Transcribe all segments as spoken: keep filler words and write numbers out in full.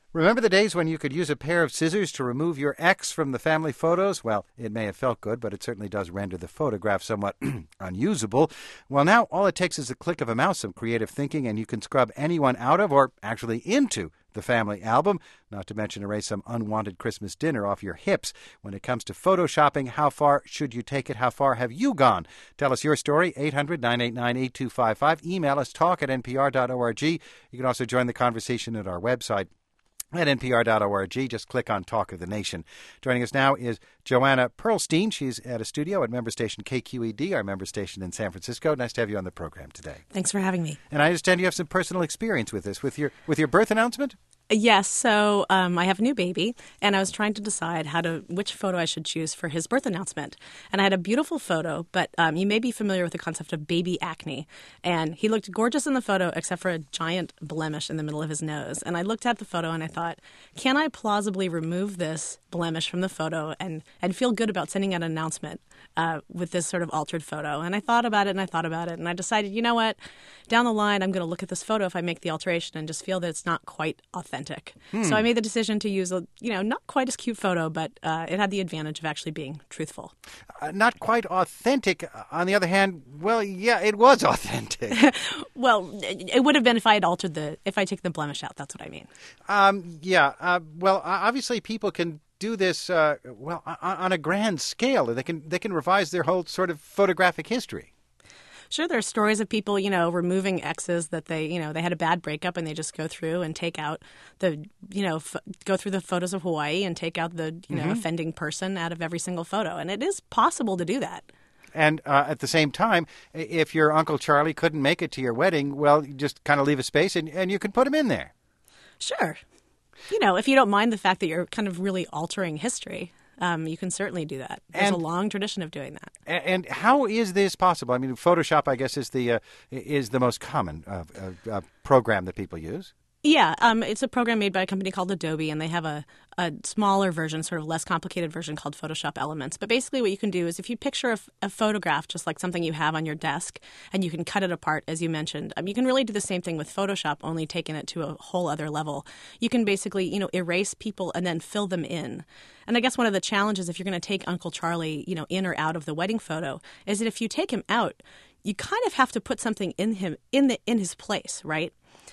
Remember the days when you could use a pair of scissors to remove your ex from the family photos? Well, it may have felt good, but it certainly does render the photograph somewhat unusable. Well, now all it takes is a click of a mouse, some creative thinking, and you can scrub anyone out of or actually into the family album, not to mention erase some unwanted Christmas dinner off your hips. When it comes to photoshopping, how far should you take it? How far have you gone? Tell us your story, eight hundred, nine eight nine, eight two five five. Email us, talk at n p r dot org. You can also join the conversation at our website at n p r dot org. Just click on Talk of the Nation. Joining us now is Joanna Perlstein. She's at a studio at member station K Q E D, our member station in San Francisco. Nice to have you on the program today. Thanks for having me. And I understand you have some personal experience with this, with your with your birth announcement? Yes. So um, I have a new baby, and I was trying to decide how to which photo I should choose for his birth announcement. And I had a beautiful photo, but um, you may be familiar with the concept of baby acne. And he looked gorgeous in the photo, except for a giant blemish in the middle of his nose. And I looked at the photo, and I thought, can I plausibly remove this blemish from the photo and, and feel good about sending out an announcement uh, with this sort of altered photo? And I thought about it, and I thought about it, and I decided, you know what? Down the line, I'm going to look at this photo if I make the alteration and just feel that it's not quite authentic. Hmm. So I made the decision to use a, you know, not quite as cute photo, but uh, it had the advantage of actually being truthful. Uh, not quite authentic. On the other hand, well, yeah, it was authentic. Well, it would have been if I had altered the, if I take the blemish out. That's what I mean. Um, yeah. Uh, well, obviously people can do this, uh, well, on a grand scale. They can they can revise their whole sort of photographic history. Sure, there are stories of people, you know, removing exes that they, you know, they had a bad breakup and they just go through and take out the, you know, f- go through the photos of Hawaii and take out the, you know, mm-hmm. offending person out of every single photo. And it is possible to do that. And uh, at the same time, if your Uncle Charlie couldn't make it to your wedding, well, you just kind of leave a space and, and you can put him in there. Sure. You know, if you don't mind the fact that you're kind of really altering history. Um, you can certainly do that. There's and, a long tradition of doing that. And how is this possible? I mean, Photoshop, I guess, is the uh, is the most common uh, uh, uh, program that people use. Yeah, um, it's a program made by a company called Adobe, and they have a, a smaller version, sort of less complicated version called Photoshop Elements. But basically what you can do is if you picture a, f- a photograph just like something you have on your desk, and you can cut it apart, as you mentioned, um, you can really do the same thing with Photoshop, only taking it to a whole other level. You can basically, you know, erase people and then fill them in. And I guess one of the challenges if you're going to take Uncle Charlie, you know, in or out of the wedding photo is that if you take him out, you kind of have to put something in him in the in his place, right?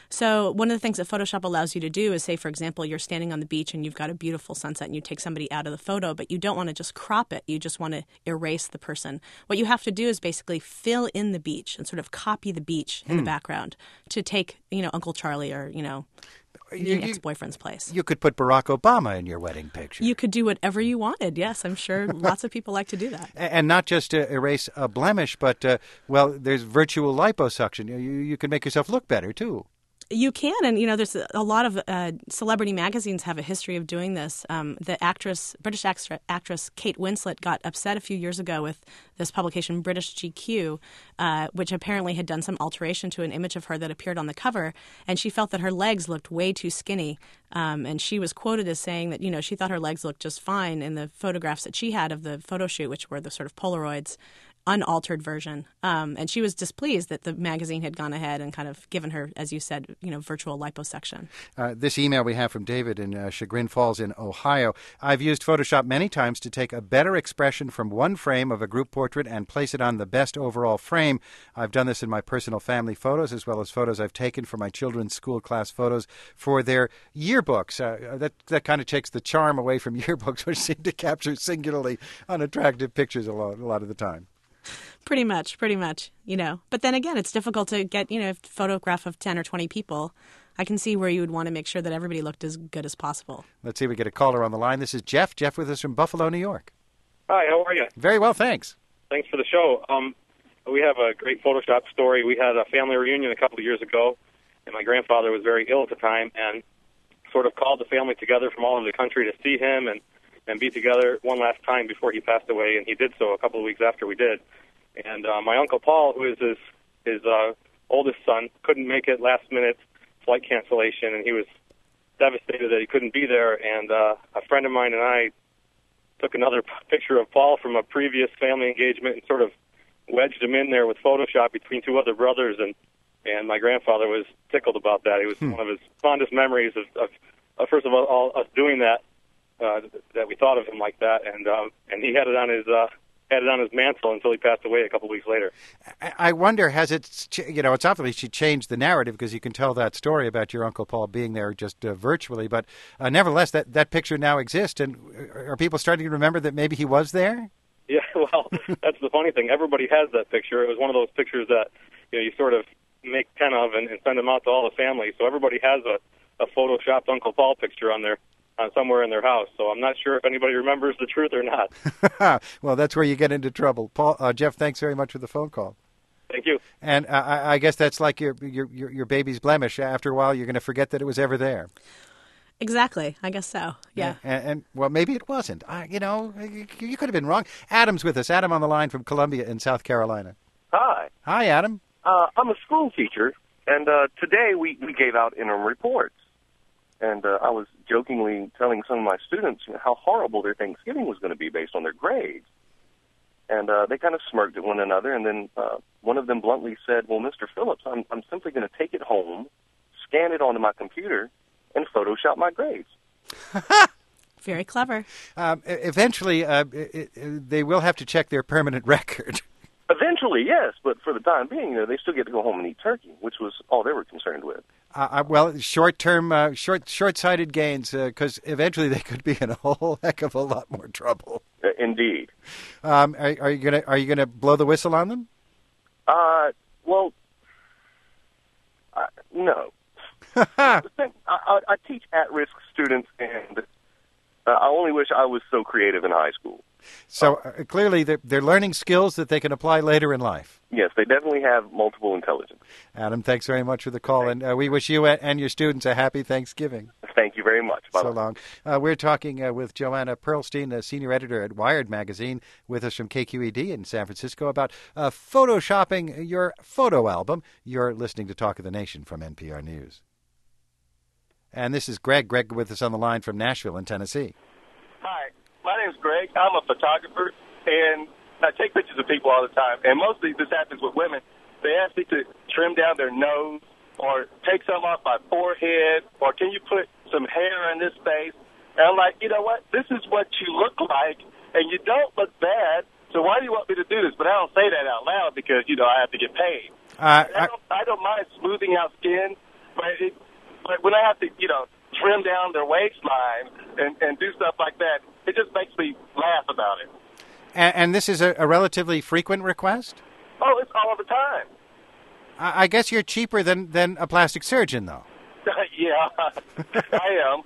So one of the things that Photoshop allows you to do is, say, for example, you're standing on the beach and you've got a beautiful sunset and you take somebody out of the photo, but you don't want to just crop it. You just want to erase the person. What you have to do is basically fill in the beach and sort of copy the beach in hmm. the background to take, you know, Uncle Charlie or, you know, your ex-boyfriend's place. You could put Barack Obama in your wedding picture. You could do whatever you wanted. Yes, I'm sure lots of people like to do that. And not just uh, erase a blemish, but, uh, well, there's virtual liposuction. You, you can make yourself look better, too. You can, and you know, there's a lot of uh, celebrity magazines have a history of doing this. Um, the actress, British actress, actress Kate Winslet got upset a few years ago with this publication, British G Q, uh, which apparently had done some alteration to an image of her that appeared on the cover, and she felt that her legs looked way too skinny. Um, and she was quoted as saying that, you know, she thought her legs looked just fine in the photographs that she had of the photo shoot, which were the sort of Polaroids. Unaltered version. Um, and she was displeased that the magazine had gone ahead and kind of given her, as you said, you know, virtual liposuction. Uh, this email we have from David in uh, Chagrin Falls in Ohio. I've used Photoshop many times to take a better expression from one frame of a group portrait and place it on the best overall frame. I've done this in my personal family photos as well as photos I've taken for my children's school class photos for their yearbooks. Uh, that, that kind of takes the charm away from yearbooks, which seem to capture singularly unattractive pictures a lot, a lot of the time. Pretty much, pretty much, you know. But then again, it's difficult to get, you know, a photograph of ten or twenty people. I can see where you would want to make sure that everybody looked as good as possible. Let's see if we get a caller on the line. This is Jeff. Jeff with us from Buffalo, New York. Hi, how are you? Very well, thanks. Thanks for the show. Um, we have a great Photoshop story. We had a family reunion a couple of years ago, and my grandfather was very ill at the time, and sort of called the family together from all over the country to see him and, and be together one last time before he passed away, and he did so a couple of weeks after we did. And uh, my Uncle Paul, who is his, his uh, oldest son, couldn't make it last-minute flight cancellation, and he was devastated that he couldn't be there. And uh, a friend of mine and I took another p- picture of Paul from a previous family engagement and sort of wedged him in there with Photoshop between two other brothers, and, and my grandfather was tickled about that. It was hmm. one of his fondest memories of, of uh, first of all, all us doing that, uh, that we thought of him like that, and um, and he had it on his uh, had it on his mantle until he passed away a couple weeks later. I wonder, has it, you know, it's obviously changed the narrative because you can tell that story about your Uncle Paul being there just uh, virtually, but uh, nevertheless, that, that picture now exists, and are people starting to remember that maybe he was there? Yeah, well, that's the funny thing. Everybody has that picture. It was one of those pictures that, you know, you sort of make ten of and, and send them out to all the family, so everybody has a, a photoshopped Uncle Paul picture on their Uh, somewhere in their house, so I'm not sure if anybody remembers the truth or not. Well, that's where you get into trouble. Paul, uh, Jeff, thanks very much for the phone call. Thank you. And uh, I, I guess that's like your, your your your baby's blemish. After a while, you're going to forget that it was ever there. Exactly. I guess so. Yeah. And, and well, maybe it wasn't. I, you know, you, you could have been wrong. Adam's with us. Adam on the line from Columbia in South Carolina. Hi. Hi, Adam. Uh, I'm a school teacher, and uh, today we, we gave out interim reports. And uh, I was jokingly telling some of my students, you know, how horrible their Thanksgiving was going to be based on their grades. And uh, they kind of smirked at one another, and then uh, one of them bluntly said, well, Mister Phillips, I'm, I'm simply going to take it home, scan it onto my computer, and Photoshop my grades. Very clever. Um, eventually, uh, it, it, they will have to check their permanent record. Eventually, yes, but for the time being, you know, they still get to go home and eat turkey, which was all they were concerned with. Uh, well, short-term, uh, short, short-sighted gains, because uh, eventually they could be in a whole heck of a lot more trouble. Uh, indeed. Um, are, are you gonna Are you gonna blow the whistle on them? Uh, well, uh, no. I, I, I teach at-risk students, and uh, I only wish I was so creative in high school. So uh, clearly they're, they're learning skills that they can apply later in life. Yes, they definitely have multiple intelligence. Adam, thanks very much for the call, and uh, we wish you and your students a happy Thanksgiving. Thank you very much. Bye-bye. So long. Uh, we're talking uh, with Joanna Pearlstein, a senior editor at Wired Magazine, with us from K Q E D in San Francisco about uh, photoshopping your photo album. You're listening to Talk of the Nation from N P R News. And this is Greg. Greg with us on the line from Nashville in Tennessee. Hi, my name's Greg. I'm a photographer, and I take pictures of people all the time. And mostly this happens with women. They ask me to trim down their nose or take some off my forehead, or can you put some hair in this face? And I'm like, you know what? This is what you look like, and you don't look bad, so why do you want me to do this? But I don't say that out loud because, you know, I have to get paid. Uh, I, don't, I don't mind smoothing out skin, but, it, but when I have to, you know, trim down their waistline and, and do stuff like that, it just makes me laugh about it. And, and this is a, a relatively frequent request? Oh, it's all the time. I, I guess you're cheaper than, than a plastic surgeon, though. Yeah, I am.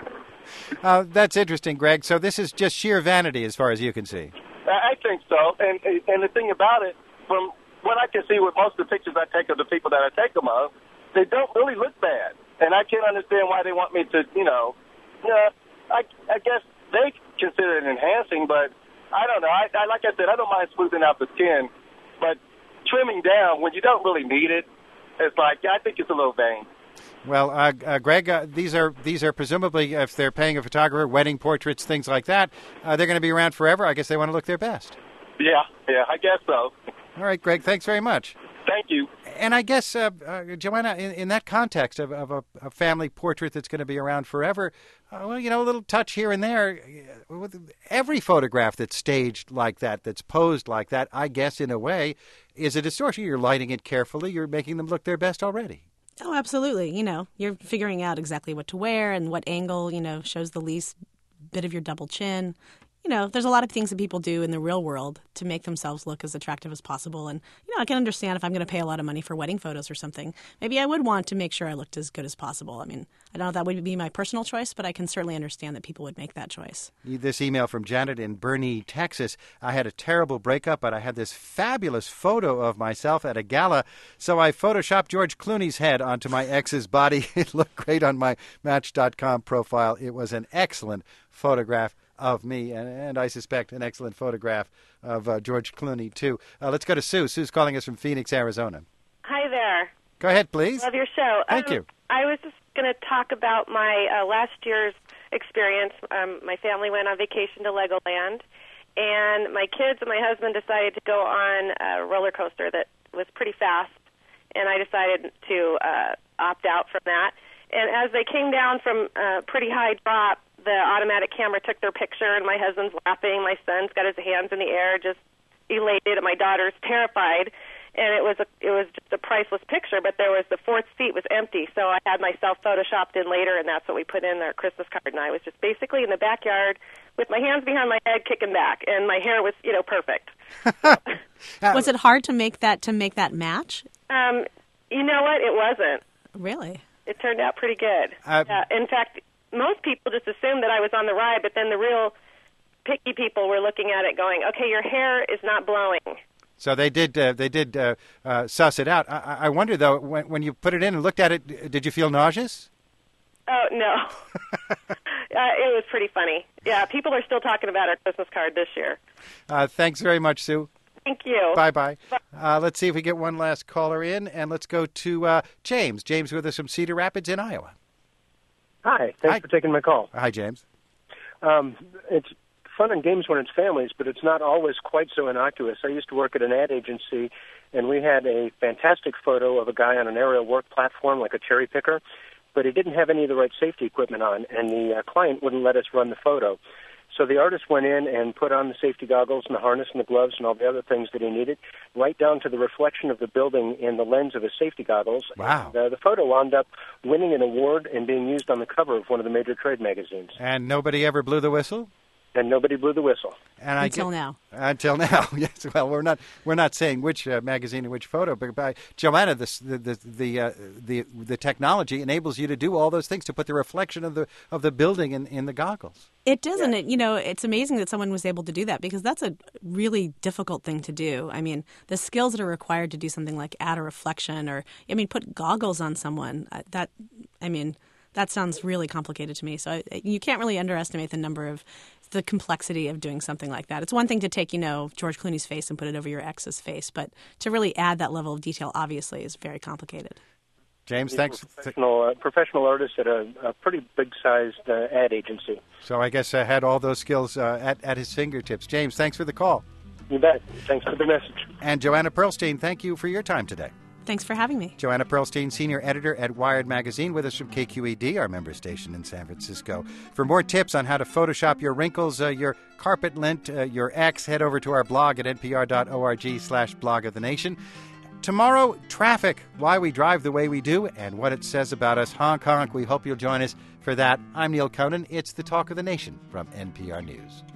Uh, that's interesting, Greg. So this is just sheer vanity as far as you can see. I think so. And and the thing about it, from what I can see with most of the pictures I take of the people that I take them of, they don't really look bad. And I can't understand why they want me to, you know, uh, I, I guess they consider it enhancing, but I don't know. I, I Like I said, I don't mind smoothing out the skin, but trimming down when you don't really need it, it's like, I think it's a little vain. Well, uh, uh, Greg, uh, these are these are presumably, if they're paying a photographer, wedding portraits, things like that, uh, they're going to be around forever. I guess they want to look their best. Yeah, yeah, I guess so. All right, Greg, thanks very much. Thank you. And I guess, uh, uh, Joanna, in, in that context of, of a, a family portrait that's going to be around forever, uh, well, you know, a little touch here and there. With every photograph that's staged like that, that's posed like that, I guess, in a way, is a distortion. You're lighting it carefully. You're making them look their best already. Oh, absolutely. You know, you're figuring out exactly what to wear and what angle, you know, shows the least bit of your double chin. You know, there's a lot of things that people do in the real world to make themselves look as attractive as possible. And, you know, I can understand if I'm going to pay a lot of money for wedding photos or something, maybe I would want to make sure I looked as good as possible. I mean, I don't know if that would be my personal choice, but I can certainly understand that people would make that choice. This email from Janet in Boerne, Texas. I had a terrible breakup, but I had this fabulous photo of myself at a gala, so I photoshopped George Clooney's head onto my ex's body. It looked great on my Match dot com profile. It was an excellent photograph of me, and, and I suspect an excellent photograph of uh, George Clooney, too. Uh, let's go to Sue. Sue's calling us from Phoenix, Arizona. Hi there. Go ahead, please. Love your show. Thank um, you. I was just going to talk about my uh, last year's experience. Um, my family went on vacation to Legoland, and my kids and my husband decided to go on a roller coaster that was pretty fast, and I decided to uh, opt out from that. and as they came down from a pretty high drop, the automatic camera took their picture, and my husband's laughing. My son's got his hands in the air, just elated, and my daughter's terrified. And it was a, it was just a priceless picture, but there was the fourth seat was empty, so I had myself photoshopped in later, and that's what we put in our Christmas card. And I was just basically in the backyard with my hands behind my head, kicking back, and my hair was, you know, perfect. Was it hard to make that to make that match? Um, you know what? It wasn't. Really? It turned out pretty good. Uh, uh, in fact, most people just assumed that I was on the ride, but then the real picky people were looking at it, going, "Okay, your hair is not blowing." So they did. Uh, they did uh, uh, suss it out. I, I wonder though, when, when you put it in and looked at it, did you feel nauseous? Oh no, uh, it was pretty funny. Yeah, people are still talking about our Christmas card this year. Uh, thanks very much, Sue. Thank you. Bye bye. Uh, let's see if we get one last caller in, and let's go to uh, James. James with us from Cedar Rapids in Iowa. Hi. Thanks Hi. for taking my call. Hi, James. Um, it's fun and games when it's families, but it's not always quite so innocuous. I used to work at an ad agency, and we had a fantastic photo of a guy on an aerial work platform like a cherry picker, but he didn't have any of the right safety equipment on, and the uh, client wouldn't let us run the photo. So the artist went in and put on the safety goggles and the harness and the gloves and all the other things that he needed, right down to the reflection of the building in the lens of his safety goggles. Wow. And, uh, the photo wound up winning an award and being used on the cover of one of the major trade magazines. And nobody ever blew the whistle? And nobody blew the whistle. And Until I get, now. Until now, yes. Well, we're not we're not saying which uh, magazine and which photo, but by Joanna, this, the the the, uh, the the technology enables you to do all those things, to put the reflection of the of the building in, in the goggles. It doesn't. It, you know, it's amazing that someone was able to do that, because that's a really difficult thing to do. I mean, the skills that are required to do something like add a reflection, or I mean, put goggles on someone. Uh, that I mean. That sounds really complicated to me. So I, you can't really underestimate the number of the complexity of doing something like that. It's one thing to take, you know, George Clooney's face and put it over your ex's face, but to really add that level of detail, obviously, is very complicated. James, These thanks. were Professional, uh, professional artist at a, a pretty big-sized uh, ad agency. So I guess I had all those skills uh, at, at his fingertips. James, thanks for the call. You bet. Thanks for the message. And Joanna Pearlstein, thank you for your time today. Thanks for having me. Joanna Pearlstein, senior editor at Wired Magazine, with us from K Q E D, our member station in San Francisco. For more tips on how to Photoshop your wrinkles, uh, your carpet lint, uh, your ex, head over to our blog at npr.org slash blog of the nation. Tomorrow, traffic, why we drive the way we do, and what it says about us. Honk, honk. We hope you'll join us for that. I'm Neil Conan. It's the Talk of the Nation from N P R News.